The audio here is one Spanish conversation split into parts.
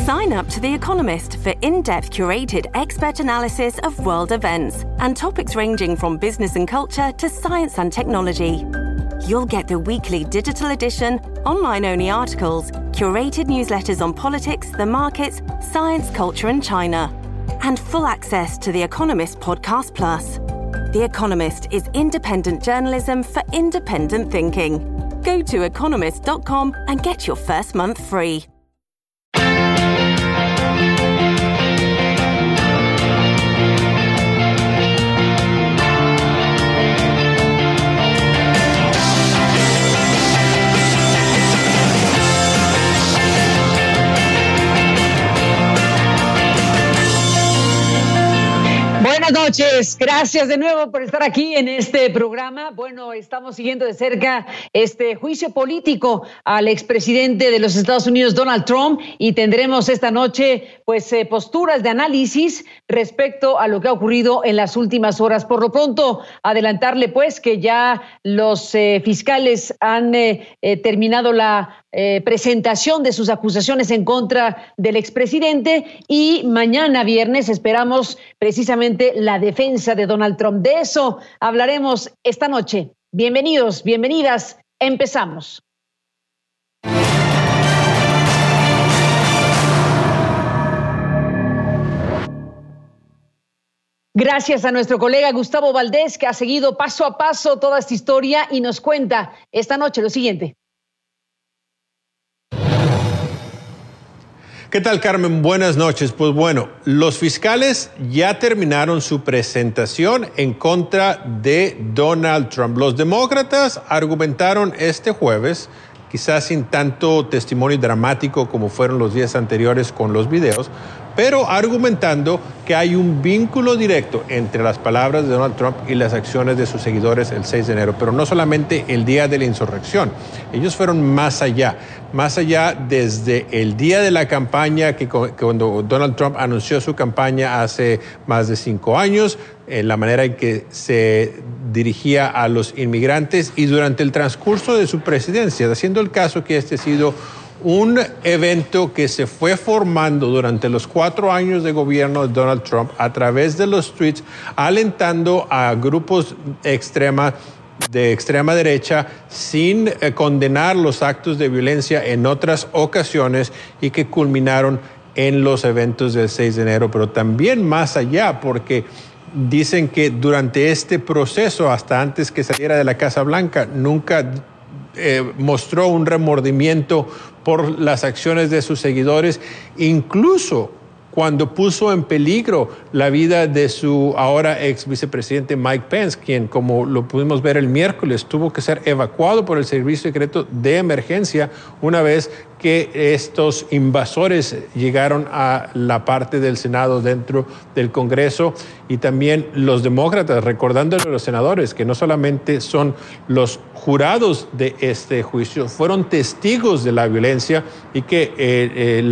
Sign up to The Economist for in-depth curated expert analysis of world events and topics ranging from business and culture to science and technology. You'll get the weekly digital edition, online-only articles, curated newsletters on politics, the markets, science, culture and China, and full access to The Economist Podcast Plus. The Economist is independent journalism for independent thinking. Go to economist.com and get your first month free. Buenas noches, gracias de nuevo por estar aquí en este programa. Bueno, estamos siguiendo de cerca este juicio político al expresidente de los Estados Unidos, Donald Trump, y tendremos esta noche posturas de análisis respecto a lo que ha ocurrido en las últimas horas. Por lo pronto, adelantarle que ya los fiscales han terminado la presentación de sus acusaciones en contra del expresidente y mañana viernes esperamos precisamente la defensa de Donald Trump. De eso hablaremos esta noche. Bienvenidos, bienvenidas. Empezamos. Gracias a nuestro colega Gustavo Valdés, que ha seguido paso a paso toda esta historia y nos cuenta esta noche lo siguiente. ¿Qué tal, Carmen? Buenas noches. Pues bueno, los fiscales ya terminaron su presentación en contra de Donald Trump. Los demócratas argumentaron este jueves, quizás sin tanto testimonio dramático como fueron los días anteriores con los videos, pero argumentando que hay un vínculo directo entre las palabras de Donald Trump y las acciones de sus seguidores el 6 de enero, pero no solamente el día de la insurrección. Ellos fueron más allá desde el día de la campaña, que cuando Donald Trump anunció su campaña hace más de 5 años, la manera en que se dirigía a los inmigrantes y durante el transcurso de su presidencia, haciendo el caso que este ha sido un evento que se fue formando durante los 4 años de gobierno de Donald Trump a través de los tweets, alentando a grupos de extrema derecha sin condenar los actos de violencia en otras ocasiones y que culminaron en los eventos del 6 de enero, pero también más allá, porque dicen que durante este proceso, hasta antes que saliera de la Casa Blanca, nunca mostró un remordimiento por las acciones de sus seguidores, incluso cuando puso en peligro la vida de su ahora ex vicepresidente Mike Pence, quien, como lo pudimos ver el miércoles, tuvo que ser evacuado por el Servicio Secreto de Emergencia una vez que estos invasores llegaron a la parte del Senado dentro del Congreso, y también los demócratas recordándole a los senadores que no solamente son los jurados de este juicio, fueron testigos de la violencia y que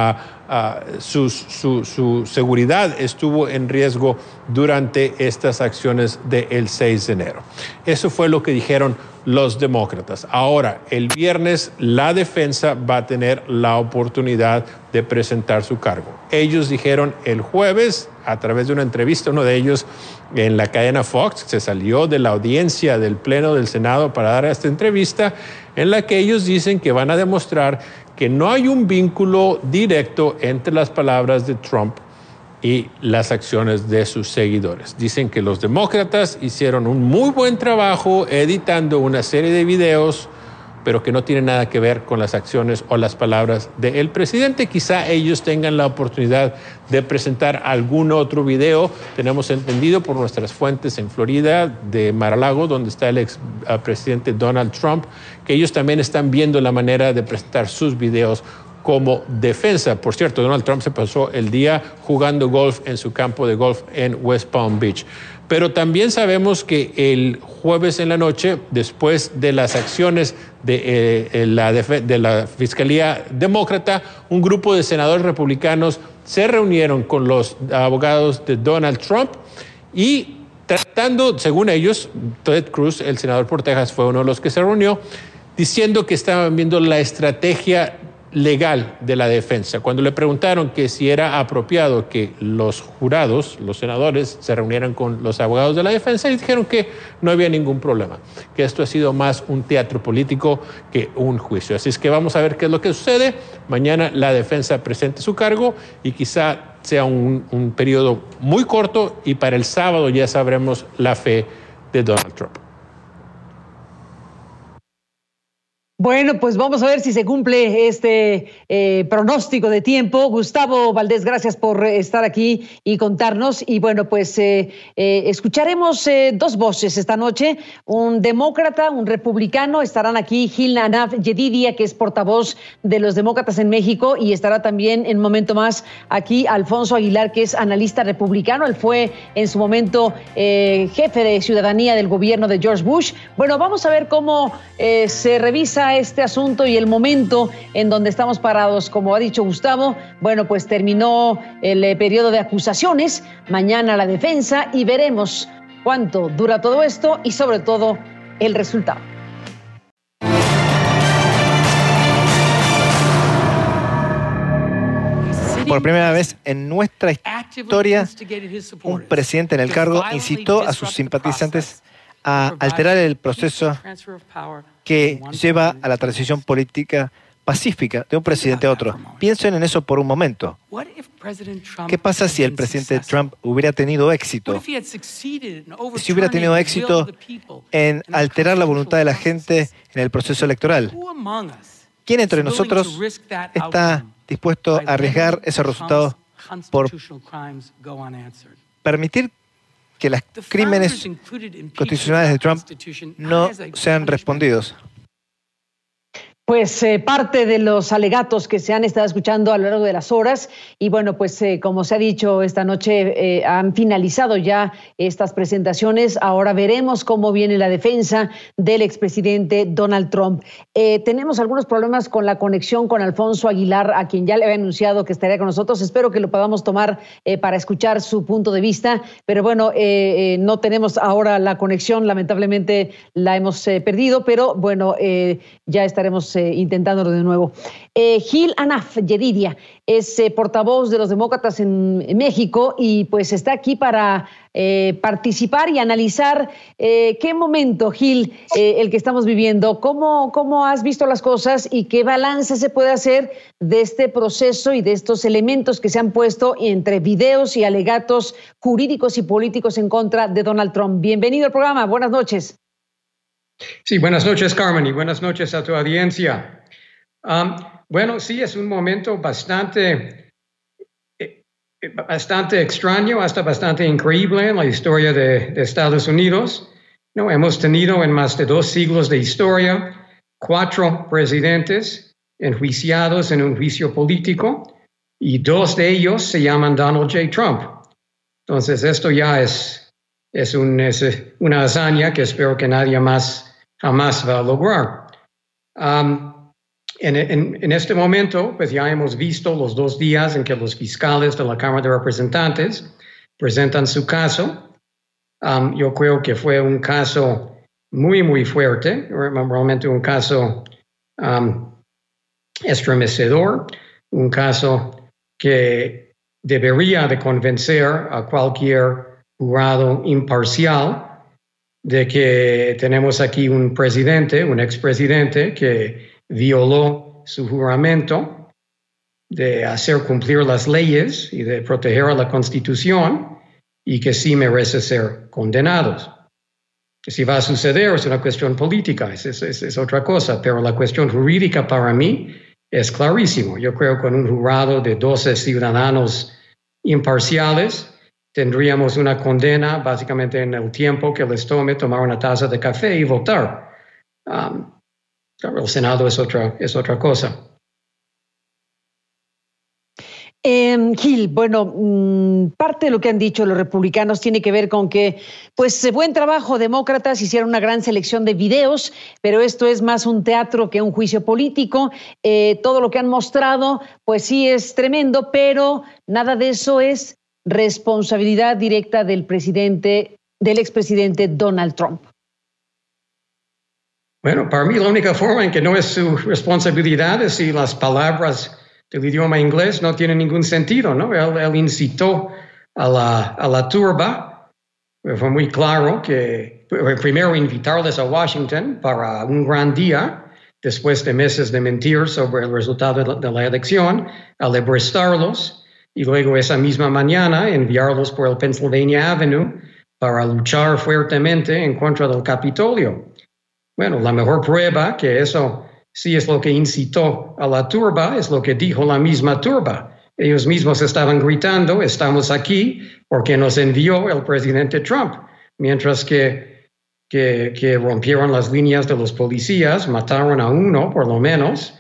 su seguridad estuvo en riesgo durante estas acciones del 6 de enero. Eso fue lo que dijeron los demócratas. Ahora, el viernes, la defensa va a tener la oportunidad de presentar su cargo. Ellos dijeron el jueves, a través de una entrevista, uno de ellos en la cadena Fox, se salió de la audiencia del Pleno del Senado para dar esta entrevista, en la que ellos dicen que van a demostrar que no hay un vínculo directo entre las palabras de Trump y las acciones de sus seguidores. Dicen que los demócratas hicieron un muy buen trabajo editando una serie de videos, pero que no tiene nada que ver con las acciones o las palabras del presidente. Quizá ellos tengan la oportunidad de presentar algún otro video. Tenemos entendido por nuestras fuentes en Florida, de Mar-a-Lago, donde está el ex presidente Donald Trump, que ellos también están viendo la manera de presentar sus videos como defensa. Por cierto, Donald Trump se pasó el día jugando golf en su campo de golf en West Palm Beach. Pero también sabemos que el jueves en la noche, después de las acciones de la Fiscalía Demócrata, un grupo de senadores republicanos se reunieron con los abogados de Donald Trump y tratando, según ellos, Ted Cruz, el senador por Texas, fue uno de los que se reunió, diciendo que estaban viendo la estrategia legal de la defensa. Cuando le preguntaron que si era apropiado que los jurados, los senadores, se reunieran con los abogados de la defensa, y dijeron que no había ningún problema, que esto ha sido más un teatro político que un juicio. Así es que vamos a ver qué es lo que sucede. Mañana la defensa presente su cargo y quizá sea un periodo muy corto, y para el sábado ya sabremos la fe de Donald Trump. Bueno, pues vamos a ver si se cumple este pronóstico de tiempo. Gustavo Valdés, gracias por estar aquí y contarnos. Y bueno, pues escucharemos dos voces esta noche, un demócrata, un republicano. Estarán aquí Gil Anaf Yedidia, que es portavoz de los demócratas en México, y estará también en un momento más aquí Alfonso Aguilar, que es analista republicano. Él fue en su momento jefe de ciudadanía del gobierno de George Bush. Bueno, vamos a ver cómo se revisa este asunto y el momento en donde estamos parados. Como ha dicho Gustavo, bueno, pues terminó el periodo de acusaciones, mañana la defensa, y veremos cuánto dura todo esto y sobre todo el resultado. Por primera vez en nuestra historia, un presidente en el cargo incitó a sus simpatizantes a alterar el proceso que lleva a la transición política pacífica de un presidente a otro. Piensen en eso por un momento. ¿Qué pasa si el presidente Trump hubiera tenido éxito? Si hubiera tenido éxito en alterar la voluntad de la gente en el proceso electoral. ¿Quién entre nosotros está dispuesto a arriesgar ese resultado por permitir que los crímenes constitucionales de Trump no sean respondidos? Pues parte de los alegatos que se han estado escuchando a lo largo de las horas, y bueno, pues como se ha dicho esta noche, han finalizado ya estas presentaciones. Ahora veremos cómo viene la defensa del expresidente Donald Trump. Tenemos algunos problemas con la conexión con Alfonso Aguilar, a quien ya le había anunciado que estaría con nosotros. Espero que lo podamos tomar para escuchar su punto de vista, pero bueno, no tenemos ahora la conexión, lamentablemente la hemos perdido, pero bueno, ya estaremos intentándolo de nuevo. Gil Anaf Yedidia es portavoz de los demócratas en México, y pues está aquí para participar y analizar qué momento, Gil, el que estamos viviendo, cómo has visto las cosas y qué balance se puede hacer de este proceso y de estos elementos que se han puesto entre videos y alegatos jurídicos y políticos en contra de Donald Trump. Bienvenido al programa, buenas noches. Sí, buenas noches, Carmen, y buenas noches a tu audiencia. Bueno, sí, es un momento bastante extraño, hasta bastante increíble en la historia de Estados Unidos. No, hemos tenido en más de 2 siglos de historia 4 presidentes enjuiciados en un juicio político, y 2 de ellos se llaman Donald J. Trump. Entonces, esto ya es una hazaña que espero que nadie jamás va a lograr. En este momento, pues ya hemos visto los 2 días en que los fiscales de la Cámara de Representantes presentan su caso. Yo creo que fue un caso muy, muy fuerte, realmente un caso estremecedor, un caso que debería de convencer a cualquier jurado imparcial de que tenemos aquí un presidente, un expresidente, que violó su juramento de hacer cumplir las leyes y de proteger a la Constitución, y que sí merece ser condenados. Que si va a suceder es una cuestión política, es otra cosa, pero la cuestión jurídica para mí es clarísimo. Yo creo que con un jurado de 12 ciudadanos imparciales tendríamos una condena básicamente en el tiempo que les tome tomar una taza de café y votar. El Senado es otra cosa. Gil, bueno, parte de lo que han dicho los republicanos tiene que ver con que, pues, buen trabajo, demócratas hicieron una gran selección de videos, pero esto es más un teatro que un juicio político. Todo lo que han mostrado, pues sí es tremendo, pero nada de eso es responsabilidad directa del expresidente Donald Trump. Bueno, para mí la única forma en que no es su responsabilidad es si las palabras del idioma inglés no tienen ningún sentido, ¿no? Él incitó a la turba. Fue muy claro que primero invitarles a Washington para un gran día, después de meses de mentir sobre el resultado de la elección, alebrestarlos y luego esa misma mañana enviarlos por el Pennsylvania Avenue para luchar fuertemente en contra del Capitolio. Bueno, la mejor prueba que eso sí es lo que incitó a la turba es lo que dijo la misma turba. Ellos mismos estaban gritando, estamos aquí porque nos envió el presidente Trump, mientras que rompieron las líneas de los policías, mataron a uno por lo menos,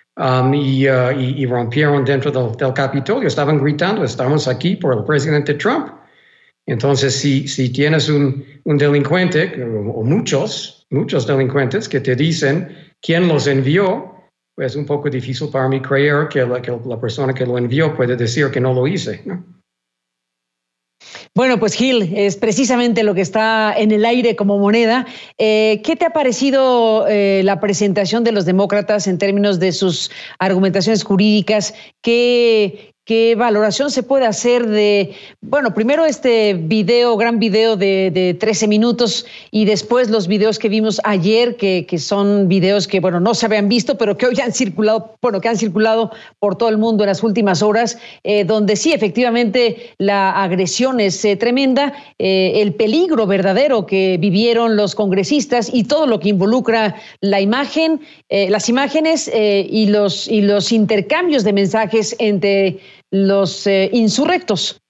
y rompieron dentro del Capitolio. Estaban gritando, estamos aquí por el presidente Trump. Entonces, si tienes un delincuente, o muchos delincuentes que te dicen quién los envió, pues es un poco difícil para mí creer que la persona que lo envió puede decir que no lo hice, ¿no? Bueno, pues Gil, es precisamente lo que está en el aire como moneda. ¿Qué te ha parecido la presentación de los demócratas en términos de sus argumentaciones jurídicas? ¿Qué valoración se puede hacer de, bueno, primero este gran video de 13 minutos y después los videos que vimos ayer, que son videos que, bueno, no se habían visto, pero que hoy han circulado, que han circulado por todo el mundo en las últimas horas, donde sí, efectivamente, la agresión es tremenda, el peligro verdadero que vivieron los congresistas y todo lo que involucra la imagen, las imágenes y los intercambios de mensajes entre los insurrectos.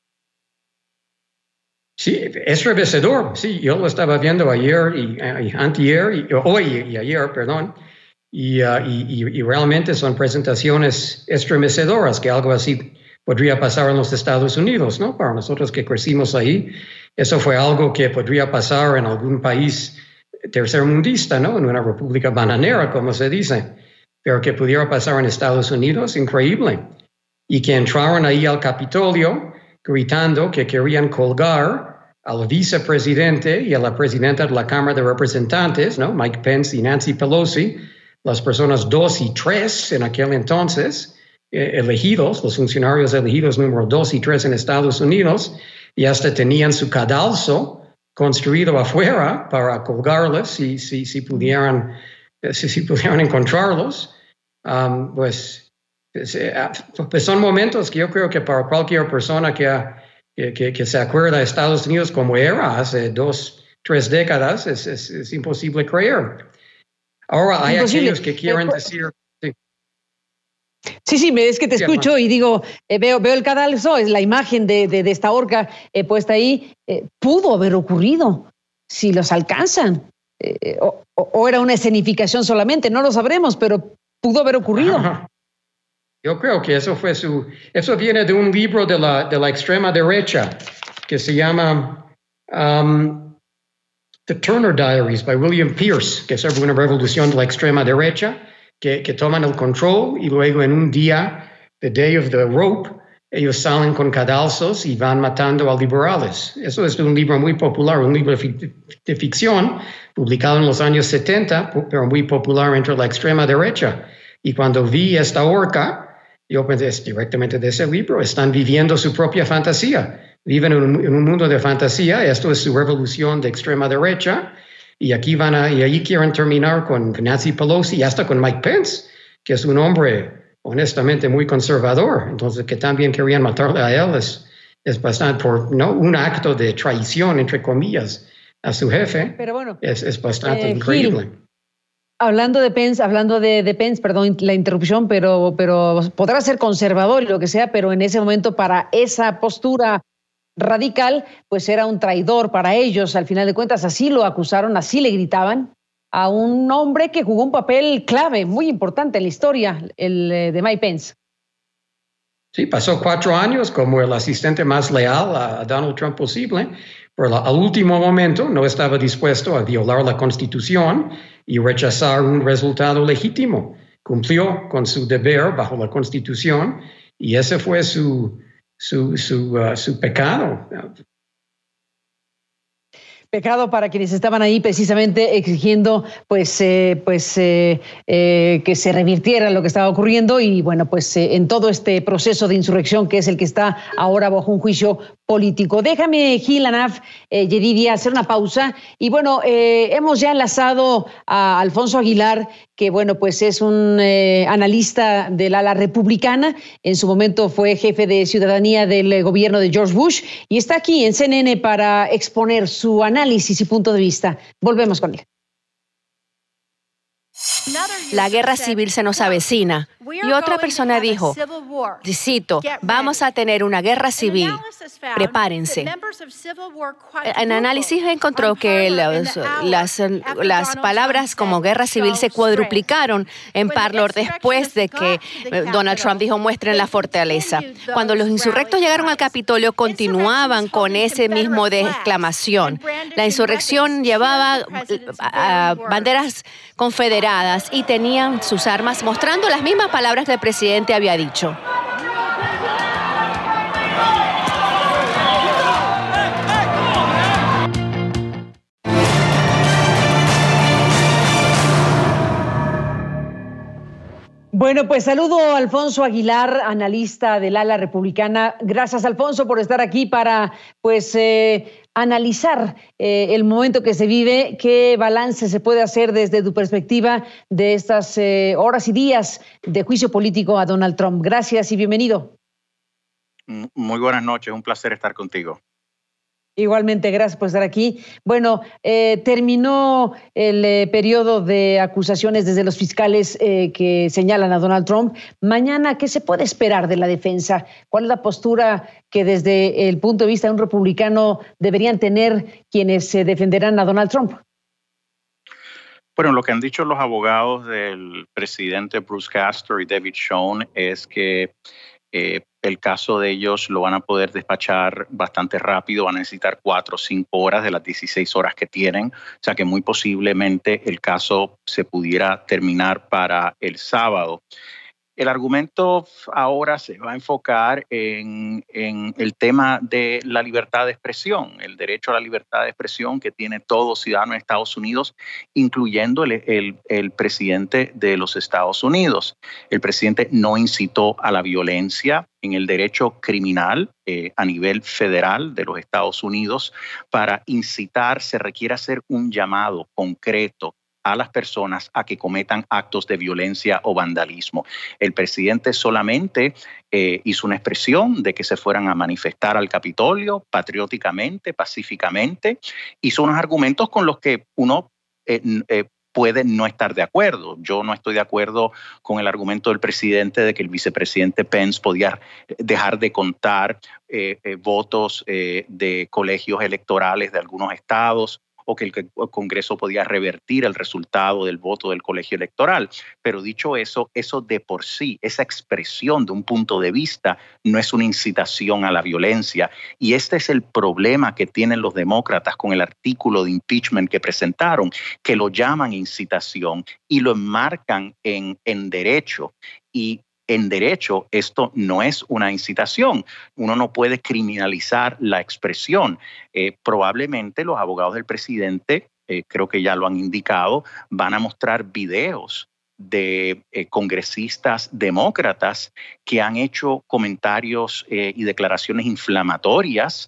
Sí, es revestidor. Sí, yo lo estaba viendo ayer y antier, hoy y ayer, perdón, y realmente son presentaciones estremecedoras que algo así podría pasar en los Estados Unidos, ¿no? Para nosotros que crecimos ahí, eso fue algo que podría pasar en algún país tercermundista, ¿no? En una república bananera, como se dice, pero que pudiera pasar en Estados Unidos, increíble. Y que entraron ahí al Capitolio gritando que querían colgar al vicepresidente y a la presidenta de la Cámara de Representantes, ¿no? Mike Pence y Nancy Pelosi, las personas 2 y 3 en aquel entonces, elegidos, los funcionarios elegidos número 2 y 3 en Estados Unidos, y hasta tenían su cadalso construido afuera para colgarles si pudieran encontrarlos. Pues son momentos que yo creo que para cualquier persona que se acuerda de Estados Unidos como era hace 2-3 décadas, es imposible creer. Ahora hay aquellos que quieren decir... Sí, es que te escucho y digo, veo el cadalso, es la imagen de esta horca puesta ahí. Pudo haber ocurrido si los alcanzan. O era una escenificación solamente, no lo sabremos, pero pudo haber ocurrido. Ajá. Yo creo que eso viene de un libro de la extrema derecha que se llama The Turner Diaries by William Pierce, que es sobre una revolución de la extrema derecha que toman el control y luego en un día, the day of the rope, ellos salen con cadalsos y van matando a liberales. Eso es un libro muy popular, un libro de ficción publicado en los años 70, pero muy popular entre la extrema derecha. Y cuando vi esta horca, yo pensé directamente de ese libro, están viviendo su propia fantasía, viven en un mundo de fantasía, esto es su revolución de extrema derecha, y aquí y ahí quieren terminar con Nancy Pelosi y hasta con Mike Pence, que es un hombre honestamente muy conservador, entonces que también querían matarle a él, es bastante un acto de traición, entre comillas, a su jefe. Pero bueno, es bastante increíble. Gil, hablando de Pence, perdón la interrupción, pero podrá ser conservador y lo que sea, pero en ese momento para esa postura radical, pues era un traidor para ellos. Al final de cuentas, así lo acusaron, así le gritaban a un hombre que jugó un papel clave, muy importante en la historia, el de Mike Pence. Sí, pasó 4 años como el asistente más leal a Donald Trump posible, pero al último momento no estaba dispuesto a violar la Constitución y rechazar un resultado legítimo. Cumplió con su deber bajo la Constitución y ese fue su pecado. Pecado para quienes estaban ahí precisamente exigiendo que se revirtiera lo que estaba ocurriendo y bueno, pues en todo este proceso de insurrección que es el que está ahora bajo un juicio político. Déjame, Gil, Anaf, Yedidia, hacer una pausa y bueno, hemos ya enlazado a Alfonso Aguilar, que bueno, pues es un analista del ala republicana, en su momento fue jefe de ciudadanía del gobierno de George Bush y está aquí en CNN para exponer su análisis y punto de vista. Volvemos con él. La guerra civil se nos avecina. Y otra persona dijo, cito, vamos a tener una guerra civil. Prepárense. En análisis encontró que las palabras como guerra civil se cuadruplicaron en Parler después de que Donald Trump dijo muestren la fortaleza. Cuando los insurrectos llegaron al Capitolio, continuaban con ese mismo de exclamación. La insurrección llevaba banderas confederadas y tenían sus armas mostrando las mismas palabras que el presidente había dicho. Bueno, pues saludo a Alfonso Aguilar, analista del ala republicana. Gracias, Alfonso, por estar aquí para analizar el momento que se vive. ¿Qué balance se puede hacer desde tu perspectiva de estas horas y días de juicio político a Donald Trump? Gracias y bienvenido. Muy buenas noches, un placer estar contigo. Igualmente, gracias por estar aquí. Bueno, terminó el periodo de acusaciones desde los fiscales que señalan a Donald Trump. Mañana, ¿qué se puede esperar de la defensa? ¿Cuál es la postura que desde el punto de vista de un republicano deberían tener quienes defenderán a Donald Trump? Bueno, lo que han dicho los abogados del presidente Bruce Castor y David Schoen es que el caso de ellos lo van a poder despachar bastante rápido, van a necesitar 4 o 5 horas de las 16 horas que tienen, o sea que muy posiblemente el caso se pudiera terminar para el sábado. El argumento ahora se va a enfocar en el tema de la libertad de expresión, el derecho a la libertad de expresión que tiene todo ciudadano de Estados Unidos, incluyendo el presidente de los Estados Unidos. El presidente no incitó a la violencia en el derecho criminal a nivel federal de los Estados Unidos. Para incitar se requiere hacer un llamado concreto a las personas a que cometan actos de violencia o vandalismo. El presidente solamente hizo una expresión de que se fueran a manifestar al Capitolio patrióticamente, pacíficamente. Hizo unos argumentos con los que uno puede no estar de acuerdo. Yo no estoy de acuerdo con el argumento del presidente de que el vicepresidente Pence podía dejar de contar votos de colegios electorales de algunos estados, o que el Congreso podía revertir el resultado del voto del colegio electoral. Pero dicho eso, eso de por sí, esa expresión de un punto de vista no es una incitación a la violencia. Y este es el problema que tienen los demócratas con el artículo de impeachment que presentaron, que lo llaman incitación y lo enmarcan en derecho. Y en derecho, esto no es una incitación. Uno no puede criminalizar la expresión. Probablemente los abogados del presidente, creo que ya lo han indicado, van a mostrar videos de congresistas demócratas que han hecho comentarios y declaraciones inflamatorias,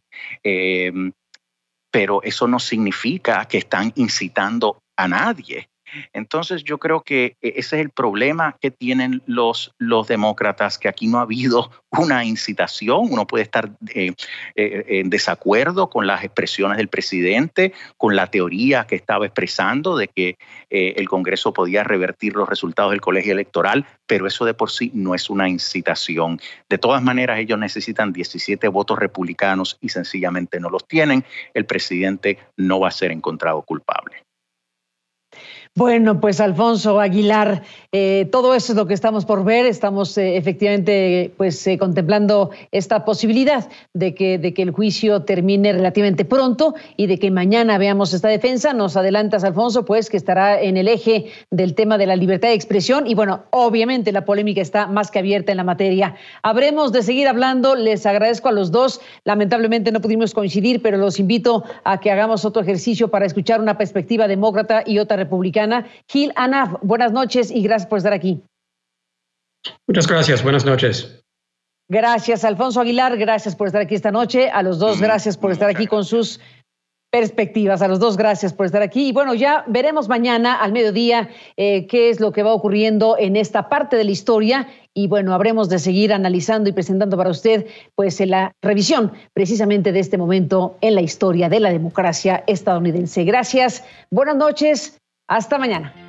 pero eso no significa que están incitando a nadie. Entonces yo creo que ese es el problema que tienen los demócratas, que aquí no ha habido una incitación. Uno puede estar en desacuerdo con las expresiones del presidente, con la teoría que estaba expresando de que el Congreso podía revertir los resultados del colegio electoral, pero eso de por sí no es una incitación. De todas maneras, ellos necesitan 17 votos republicanos y sencillamente no los tienen. El presidente no va a ser encontrado culpable. Bueno, pues Alfonso Aguilar, todo eso es lo que estamos por ver. Estamos efectivamente contemplando esta posibilidad de que el juicio termine relativamente pronto y de que mañana veamos esta defensa. Nos adelantas, Alfonso, pues que estará en el eje del tema de la libertad de expresión y bueno, obviamente la polémica está más que abierta en la materia. Habremos de seguir hablando. Les agradezco a los dos. Lamentablemente no pudimos coincidir, pero los invito a que hagamos otro ejercicio para escuchar una perspectiva demócrata y otra republicana. Gil, Ana, buenas noches y gracias por estar aquí. Muchas gracias, buenas noches. Gracias, Alfonso Aguilar, gracias por estar aquí esta noche. A los dos, gracias por estar aquí con sus perspectivas. A los dos, gracias por estar aquí. Y bueno, ya veremos mañana al mediodía qué es lo que va ocurriendo en esta parte de la historia. Y bueno, habremos de seguir analizando y presentando para usted pues la revisión precisamente de este momento en la historia de la democracia estadounidense. Gracias, buenas noches. Hasta mañana.